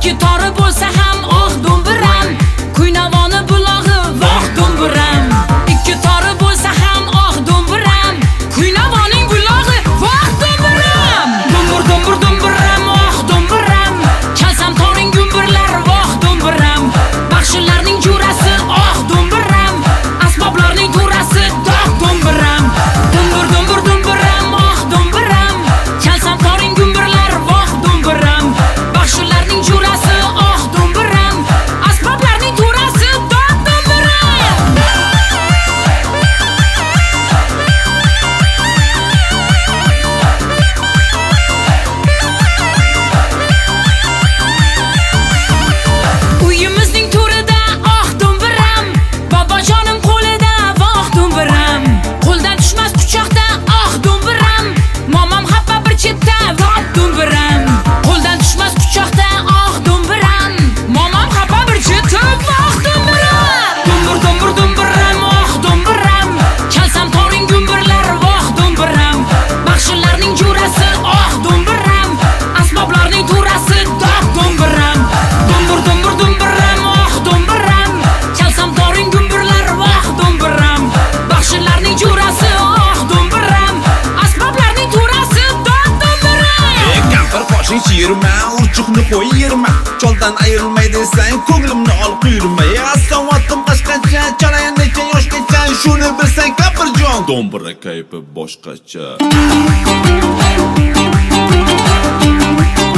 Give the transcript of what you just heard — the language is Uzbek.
ikki tori bo'lsa ham oh do'mbiram, Kuynavoni bulog'i voh do'mbiram. Ikki tori bo'lsa ham oh do'mbiram, Kuynavoning bulog'i voh do'mbiram. Do'mbir do'mbir do'mbiram oh do'mbiram, chalsam toring gumbirlar voh do'mbiram. Baxshilarning jurasi oh do'mbiram, asboblarning turasi doh do'mbiram. Do'mbir do'mbir do'mbiram oh do'mbiram, chalsam toring gumbirlar voh do'mbiram. Baxshilarning jurasi oh do'mbiram, asboblarning turasi doh do'mbiram. Uyimizning turida oh do'mbiram, bobojonim qo'lida voh do'mbiram. Qo'ldan tushmas quchoqda oh do'mbiram, momam happa bir chetda voh do'mbiram. Qo'ldan tushmas quchoqda oh do'mbiram, momam happa bir chetda voh do'mbiram. Do'mbir do'mbir do'mbiram oh do'mbiram, chalsam toring gumbirlar voh do'mbiram. Baxshilarning jurasi oh do'mbiram, asboblarning turasi doh do'mbiram. Do'mbir do'mbir do'mbiram oh do'mbiram, chalsam toring gumbirlar voh do'mbiram. Baxshilarning jurasi oh do'mbiram, asboblarning turasi doh do'mbiram. Kampir qoshing chiyirma, urchuqni qo'yirma, choldan ayrilmay desang ko'nglimni ol quyirma. Asqavatim qashqacha, chalayan necha yoshgacha, shuni bilsang kampirjon, do'mbira kayfi boshqacha.